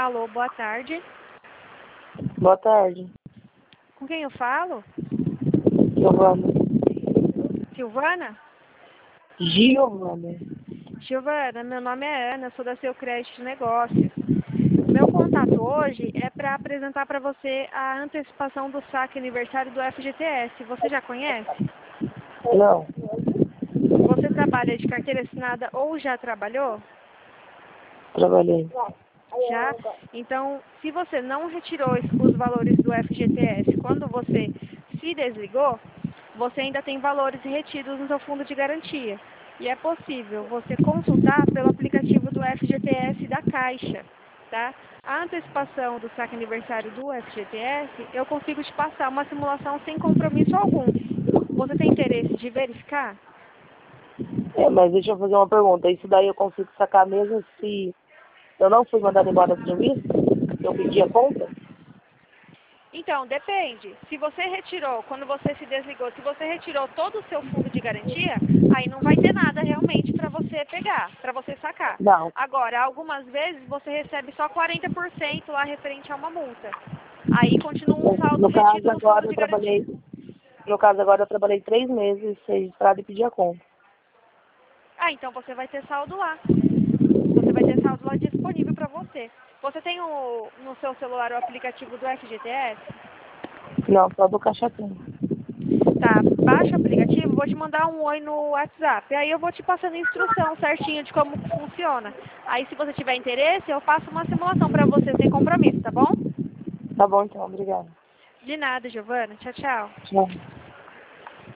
Alô, boa tarde. Boa tarde. Com quem eu falo? Giovana. Silvana? Giovana. Giovana, meu nome é Ana, sou da Seu Crédito de Negócios. Meu contato hoje é para apresentar para você a antecipação do saque aniversário do FGTS. Você já conhece? Não, Você trabalha de carteira assinada ou já trabalhou? trabalhei. Já? Então, se você não retirou os valores do FGTS quando você se desligou, você ainda tem valores retidos no seu fundo de garantia. E é possível você consultar pelo aplicativo do FGTS da Caixa, tá? A antecipação do saque aniversário do FGTS, eu consigo te passar uma simulação sem compromisso algum. Você tem interesse de verificar? Mas deixa eu fazer uma pergunta. Isso daí eu consigo sacar mesmo se eu não fui mandado embora do serviço? Se eu pedi a conta? Então, depende. Se você retirou, quando você se desligou, se você retirou todo o seu fundo de garantia, aí não vai ter nada realmente para você pegar, para você sacar. Não. Agora, algumas vezes você recebe só 40% lá referente a uma multa. Aí continua um saldo No caso retido no fundo agora de eu garantia. trabalhei. No caso agora eu trabalhei 3 meses registrado e pedi a conta. Ah, então você vai ter saldo lá. Você vai ter saldo lá disponível para você. Você tem no seu celular o aplicativo do FGTS? Não, só do Caixa Tem. Tá, baixa o aplicativo, vou te mandar um oi no WhatsApp. Aí eu vou te passando a instrução certinho de como funciona. Aí se você tiver interesse, eu faço uma simulação para você sem compromisso, tá bom? Tá bom então, obrigada. De nada, Giovana. Tchau, tchau. Tchau.